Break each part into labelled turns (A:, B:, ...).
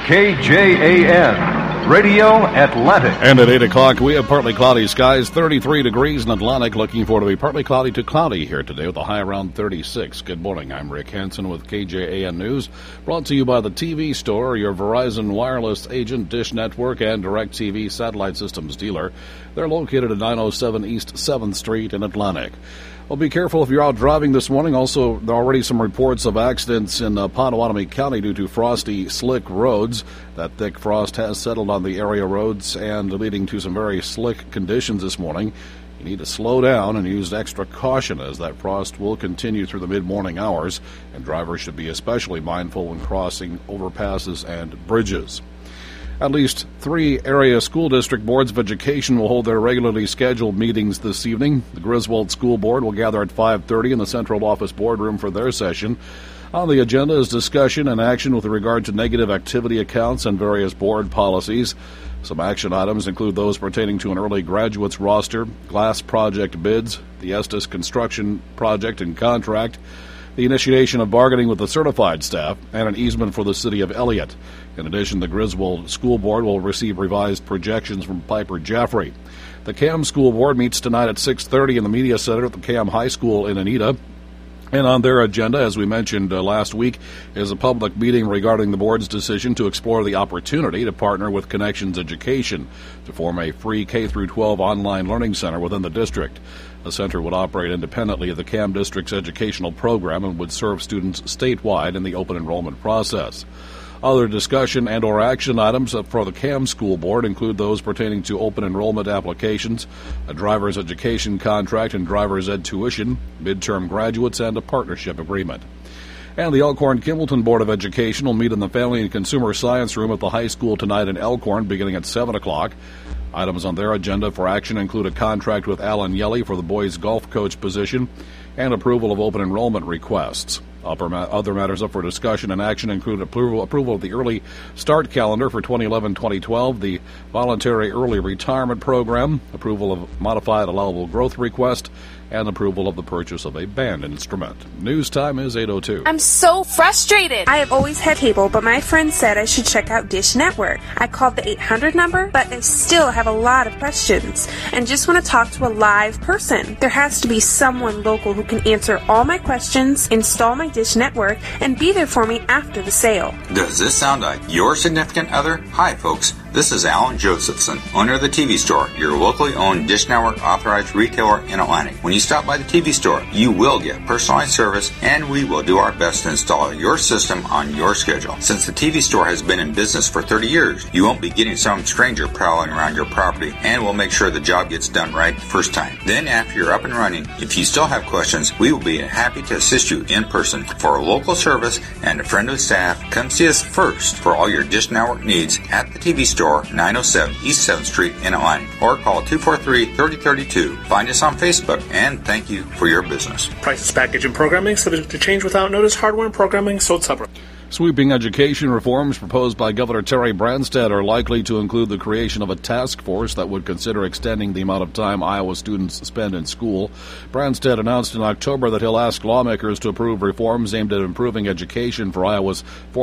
A: KJAN, Radio Atlantic.
B: And at 8 o'clock, we have partly cloudy skies, 33 degrees in Atlantic. Looking forward to be partly cloudy to cloudy here today with a high around 36. Good morning. I'm Rick Hansen with KJAN News, brought to you by the TV Store, your Verizon wireless agent, Dish Network, and DirecTV satellite systems dealer. They're located at 907 East 7th Street in Atlantic. Well, be careful if you're out driving this morning. Also, there are already some reports of accidents in Potawatomi County due to frosty, slick roads. That thick frost has settled on the area roads and leading to some very slick conditions this morning. You need to slow down and use extra caution as that frost will continue through the mid-morning hours, and drivers should be especially mindful when crossing overpasses and bridges. At least 3 area school district boards of education will hold their regularly scheduled meetings this evening. The Griswold School Board will gather at 5:30 in the Central Office boardroom for their session. On the agenda is discussion and action with regard to negative activity accounts and various board policies. Some action items include those pertaining to an early graduates roster, glass project bids, the Estes construction project and contract, the initiation of bargaining with the certified staff, and an easement for the city of Elliott. In addition, the Griswold School Board will receive revised projections from Piper Jaffray. The CAM School Board meets tonight at 6:30 in the Media Center at the CAM High School in Anita. And on their agenda, as we mentioned last week, is a public meeting regarding the board's decision to explore the opportunity to partner with Connections Education to form a free K-12 online learning center within the district. The center would operate independently of the CAM District's educational program and would serve students statewide in the open enrollment process. Other discussion and or action items for the CAM School Board include those pertaining to open enrollment applications, a driver's education contract and driver's ed tuition, midterm graduates, and a partnership agreement. And the Elkhorn-Kimballton Board of Education will meet in the Family and Consumer Science Room at the high school tonight in Elkhorn beginning at 7 o'clock. Items on their agenda for action include a contract with Alan Yelly for the boys golf coach position and approval of open enrollment requests. Other matters up for discussion and action include approval of the early start calendar for 2011-2012, the voluntary early retirement program, approval of modified allowable growth request, and approval of the purchase of a band instrument. News time is 8:02.
C: I'm so frustrated.
D: I have always had cable, but my friend said I should check out Dish Network. I called the 800 number, but I still have a lot of questions and just want to talk to a live person. There has to be someone local who can answer all my questions, install my Dish Network, and be there for me after the sale.
E: Does this sound like your significant other? Hi, folks. This is Alan Josephson, owner of the TV Store, your locally owned Dish Network authorized retailer in Atlantic. When you stop by the TV Store, you will get personalized service, and we will do our best to install your system on your schedule. Since the TV Store has been in business for 30 years, you won't be getting some stranger prowling around your property, and we'll make sure the job gets done right the first time. Then, after you're up and running, if you still have questions, we will be happy to assist you in person. For a local service and a friendly staff, come see us first for all your Dish Network needs at the TV Store, 907 East 7th Street in Atlantic, or call 243-3032. Find us on Facebook, and thank you for your business.
F: Prices, package, and programming subject to change without notice. Hardware and programming sold separate.
B: Sweeping education reforms proposed by Governor Terry Branstad are likely to include the creation of a task force that would consider extending the amount of time Iowa students spend in school. Branstad announced in October that he'll ask lawmakers to approve reforms aimed at improving education for Iowa's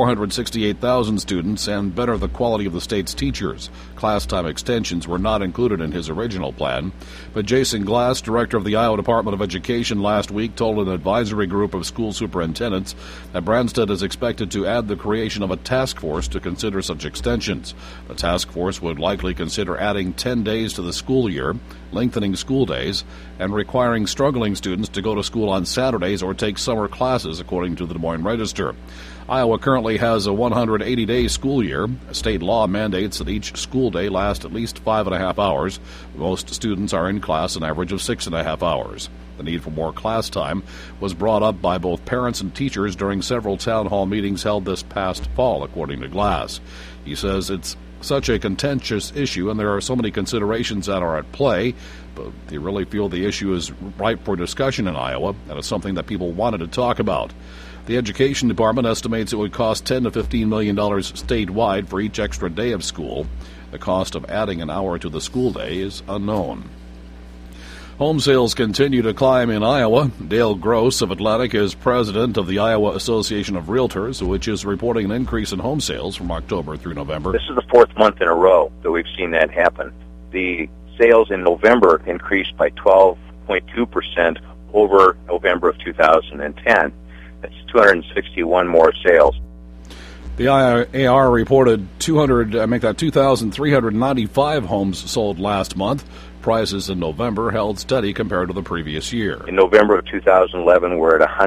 B: 468,000 students and better the quality of the state's teachers. Class time extensions were not included in his original plan. But Jason Glass, director of the Iowa Department of Education, last week told an advisory group of school superintendents that Branstad is expected to add the creation of a task force to consider such extensions. The task force would likely consider adding 10 days to the school year, lengthening school days, and requiring struggling students to go to school on Saturdays or take summer classes, according to the Des Moines Register. Iowa currently has a 180-day school year. State law mandates that each school day last at least 5.5 hours. Most students are in class an average of 6.5 hours. The need for more class time was brought up by both parents and teachers during several town hall meetings held this past fall, according to Glass. He says it's such a contentious issue and there are so many considerations that are at play, but they really feel the issue is ripe for discussion in Iowa, and it's something that people wanted to talk about. The Education Department estimates it would cost $10 to $15 million statewide for each extra day of school. The cost of adding an hour to the school day is unknown. Home sales continue to climb in Iowa. Dale Gross of Atlantic is president of the Iowa Association of Realtors, which is reporting an increase in home sales from October through November.
C: This is the fourth month in a row that we've seen that happen. The sales in November increased by 12.2% over November of 2010. That's 261 more sales.
B: The IAR reported 2,395 homes sold last month. Prices in November held steady compared to the previous year.
C: In November of 2011, we're at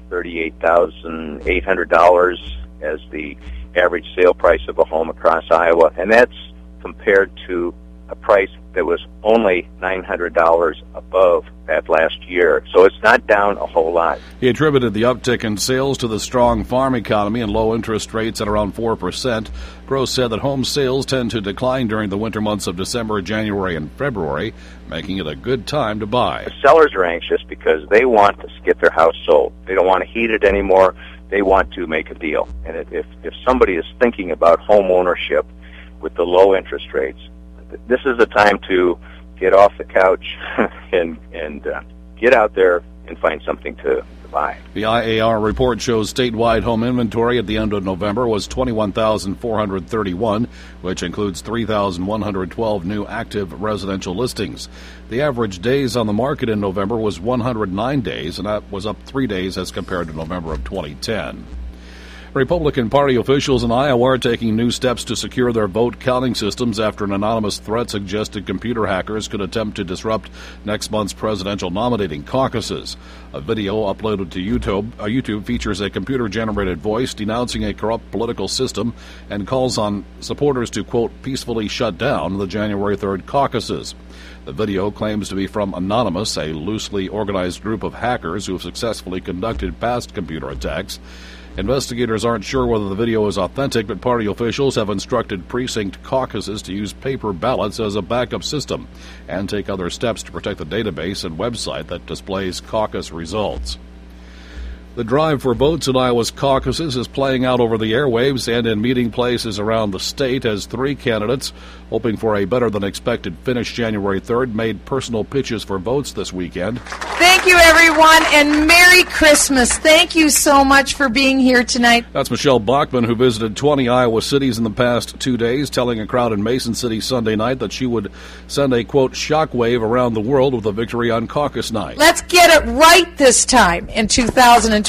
C: $138,800 as the average sale price of a home across Iowa, and that's compared to a price that was only $900 above that last year. So it's not down a whole lot.
B: He attributed the uptick in sales to the strong farm economy and low interest rates at around 4%. Gross said that home sales tend to decline during the winter months of December, January, and February, making it a good time to buy.
C: The sellers are anxious because they want to get their house sold. They don't want to heat it anymore. They want to make a deal. And if somebody is thinking about home ownership with the low interest rates, this is the time to get off the couch and get out there and find something to buy.
B: The IAR report shows statewide home inventory at the end of November was 21,431, which includes 3,112 new active residential listings. The average days on the market in November was 109 days, and that was up 3 days as compared to November of 2010. Republican Party officials in Iowa are taking new steps to secure their vote counting systems after an anonymous threat suggested computer hackers could attempt to disrupt next month's presidential nominating caucuses. A video uploaded to YouTube features a computer-generated voice denouncing a corrupt political system and calls on supporters to, quote, peacefully shut down the January 3rd caucuses. The video claims to be from Anonymous, a loosely organized group of hackers who have successfully conducted past computer attacks. Investigators aren't sure whether the video is authentic, but party officials have instructed precinct caucuses to use paper ballots as a backup system and take other steps to protect the database and website that displays caucus results. The drive for votes in Iowa's caucuses is playing out over the airwaves and in meeting places around the state as three candidates, hoping for a better-than-expected finish January 3rd, made personal pitches for votes this weekend.
G: Thank you, everyone, and Merry Christmas. Thank you so much for being here tonight.
B: That's Michelle Bachman, who visited 20 Iowa cities in the past 2 days, telling a crowd in Mason City Sunday night that she would send a, quote, shockwave around the world with a victory on caucus night.
G: Let's get it right this time in 2012.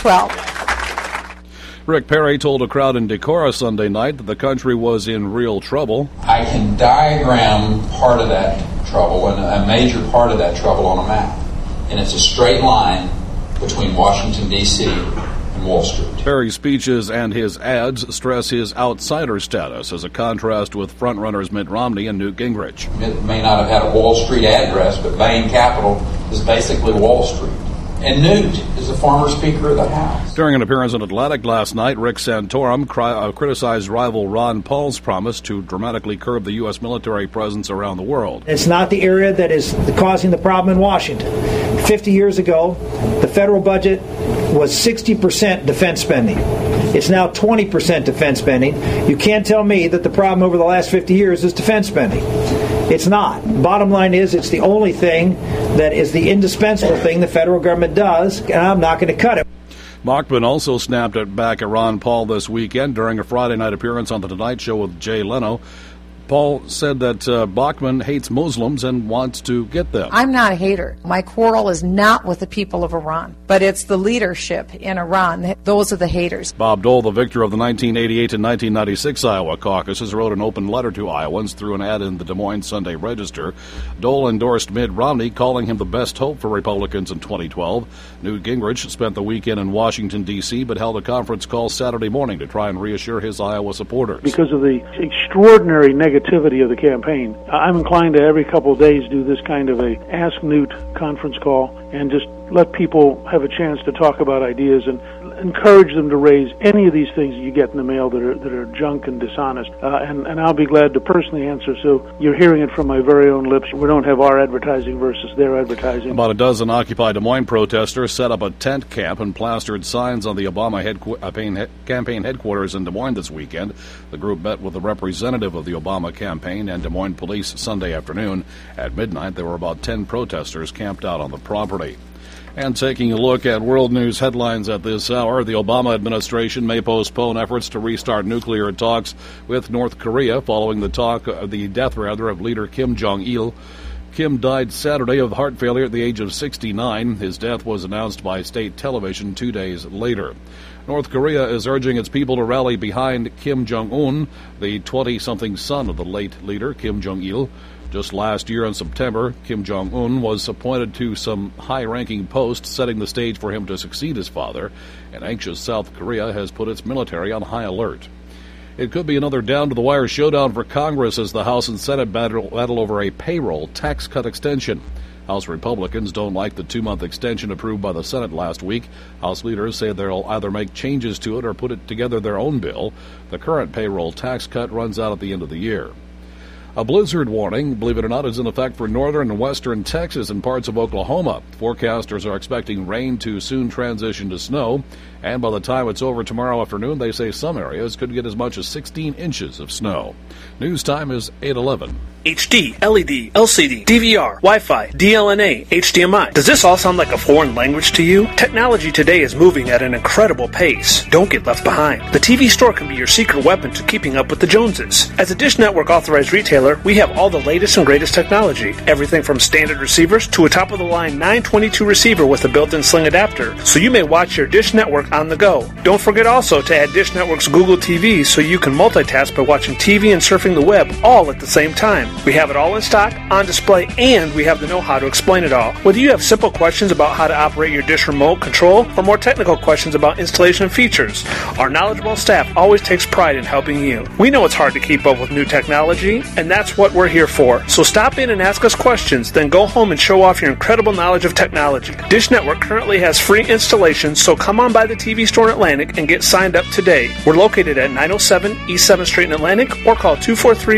B: Rick Perry told a crowd in Decorah Sunday night that the country was in real trouble.
H: I can diagram part of that trouble and a major part of that trouble on a map. And it's a straight line between Washington, D.C. and Wall Street.
B: Perry's speeches and his ads stress his outsider status as a contrast with frontrunners Mitt Romney and Newt Gingrich.
H: Mitt may not have had a Wall Street address, but Bain Capital is basically Wall Street. And Newt is the former Speaker of the House.
B: During an appearance in Atlantic last night, Rick Santorum criticized rival Ron Paul's promise to dramatically curb the U.S. military presence around the world.
I: It's not the area that is causing the problem in Washington. 50 years ago, the federal budget was 60% defense spending. It's now 20% defense spending. You can't tell me that the problem over the last 50 years is defense spending. It's not. Bottom line is, it's the only thing that is the indispensable thing the federal government does, and I'm not going to cut it.
B: Bachman also snapped it back at Ron Paul this weekend during a Friday night appearance on The Tonight Show with Jay Leno. Paul said that Bachman hates Muslims and wants to get them.
G: I'm not a hater. My quarrel is not with the people of Iran, but it's the leadership in Iran. Those are the haters.
B: Bob Dole, the victor of the 1988 and 1996 Iowa caucuses, wrote an open letter to Iowans through an ad in the Des Moines Sunday Register. Dole endorsed Mitt Romney, calling him the best hope for Republicans in 2012. Newt Gingrich spent the weekend in Washington, D.C., but held a conference call Saturday morning to try and reassure his Iowa supporters.
J: Because of the extraordinary negativity of the campaign, I'm inclined to every couple of days do this kind of a Ask Newt conference call and just let people have a chance to talk about ideas and encourage them to raise any of these things that you get in the mail that are junk and dishonest. And I'll be glad to personally answer. So you're hearing it from my very own lips. We don't have our advertising versus their advertising.
B: About a dozen Occupy Des Moines protesters set up a tent camp and plastered signs on the Obama campaign headquarters in Des Moines this weekend. The group met with a representative of the Obama campaign and Des Moines police Sunday afternoon. At midnight, there were about 10 protesters camped out on the property. And taking a look at world news headlines at this hour, the Obama administration may postpone efforts to restart nuclear talks with North Korea following the death of leader Kim Jong-il. Kim died Saturday of heart failure at the age of 69. His death was announced by state television 2 days later. North Korea is urging its people to rally behind Kim Jong-un, the 20-something son of the late leader Kim Jong-il. Just last year in September, Kim Jong-un was appointed to some high-ranking post, setting the stage for him to succeed his father. An anxious South Korea has put its military on high alert. It could be another down-to-the-wire showdown for Congress as the House and Senate battle over a payroll tax cut extension. House Republicans don't like the 2-month extension approved by the Senate last week. House leaders say they'll either make changes to it or put it together their own bill. The current payroll tax cut runs out at the end of the year. A blizzard warning, believe it or not, is in effect for northern and western Texas and parts of Oklahoma. Forecasters are expecting rain to soon transition to snow, and by the time it's over tomorrow afternoon, they say some areas could get as much as 16 inches of snow. News time is 8:11.
F: HD, LED, LCD, DVR, Wi-Fi, DLNA, HDMI. Does this all sound like a foreign language to you? Technology today is moving at an incredible pace. Don't get left behind. The TV store can be your secret weapon to keeping up with the Joneses. As a Dish Network authorized retailer, we have all the latest and greatest technology. Everything from standard receivers to a top-of-the-line 922 receiver with a built-in sling adapter, so you may watch your Dish Network on the go. Don't forget also to add Dish Network's Google TV so you can multitask by watching TV and surfing the web all at the same time. We have it all in stock, on display, and we have the know-how to explain it all. Whether you have simple questions about how to operate your Dish remote control or more technical questions about installation and features, our knowledgeable staff always takes pride in helping you. We know it's hard to keep up with new technology, and that's what we're here for. So stop in and ask us questions, then go home and show off your incredible knowledge of technology. Dish Network currently has free installations, so come on by the TV store in Atlantic and get signed up today. We're located at 907 East 7th Street in Atlantic, or call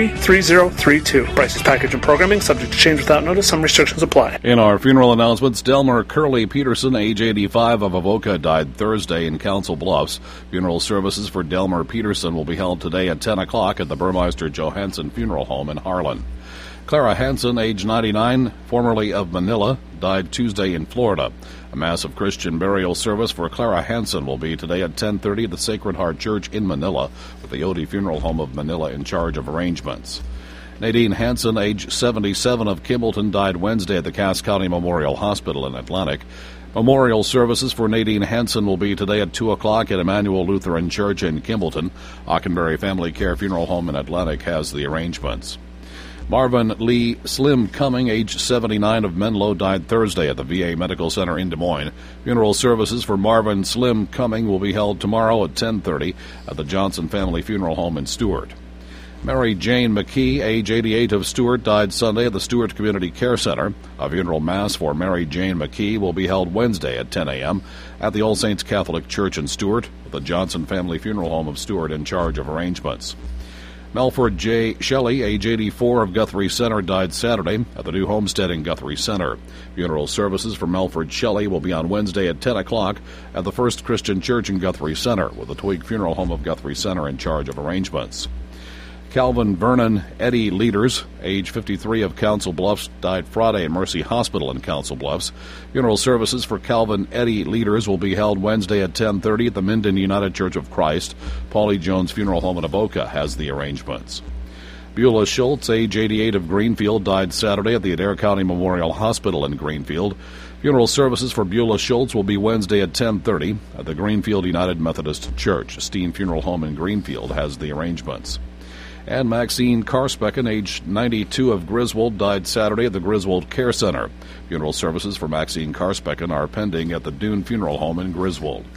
F: 243-3032. Prices, package, and programming subject to change without notice. Some restrictions apply.
B: In our funeral announcements, Delmer Curley Peterson, age 85, of Avoca, died Thursday in Council Bluffs. Funeral services for Delmer Peterson will be held today at 10 o'clock at the Burmeister Johansson Funeral Home in Harlan. Clara Hansen, age 99, formerly of Manila, died Tuesday in Florida. A massive Christian burial service for Clara Hansen will be today at 10:30 at the Sacred Heart Church in Manila, with the Odie Funeral Home of Manila in charge of arrangements. Nadine Hansen, age 77, of Kimballton, died Wednesday at the Cass County Memorial Hospital in Atlantic. Memorial services for Nadine Hansen will be today at 2 o'clock at Emmanuel Lutheran Church in Kimballton. Hockenberry Family Care Funeral Home in Atlantic has the arrangements. Marvin Lee Slim Cumming, age 79, of Menlo, died Thursday at the VA Medical Center in Des Moines. Funeral services for Marvin Slim Cumming will be held tomorrow at 10:30 at the Johnson Family Funeral Home in Stewart. Mary Jane McKee, age 88, of Stewart, died Sunday at the Stewart Community Care Center. A funeral mass for Mary Jane McKee will be held Wednesday at 10 a.m. at the All Saints Catholic Church in Stewart, with the Johnson Family Funeral Home of Stewart in charge of arrangements. Melford J. Shelley, age 84, of Guthrie Center, died Saturday at the new homestead in Guthrie Center. Funeral services for Melford Shelley will be on Wednesday at 10 o'clock at the First Christian Church in Guthrie Center, with the Twig Funeral Home of Guthrie Center in charge of arrangements. Calvin Vernon Eddie Leaders, age 53, of Council Bluffs, died Friday at Mercy Hospital in Council Bluffs. Funeral services for Calvin Eddie Leaders will be held Wednesday at 10:30 at the Minden United Church of Christ. Paulie Jones Funeral Home in Avoca has the arrangements. Beulah Schultz, age 88, of Greenfield, died Saturday at the Adair County Memorial Hospital in Greenfield. Funeral services for Beulah Schultz will be Wednesday at 10:30 at the Greenfield United Methodist Church. Steen Funeral Home in Greenfield has the arrangements. And Maxine Carspecken, age 92, of Griswold, died Saturday at the Griswold Care Center. Funeral services for Maxine Carspecken are pending at the Dune Funeral Home in Griswold.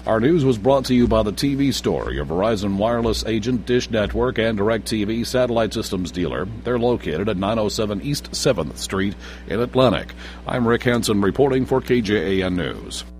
B: Our news was brought to you by the TV Store, your Verizon Wireless agent, Dish Network, and DirecTV satellite systems dealer. They're located at 907 East 7th Street in Atlantic. I'm Rick Hansen reporting for KJAN News.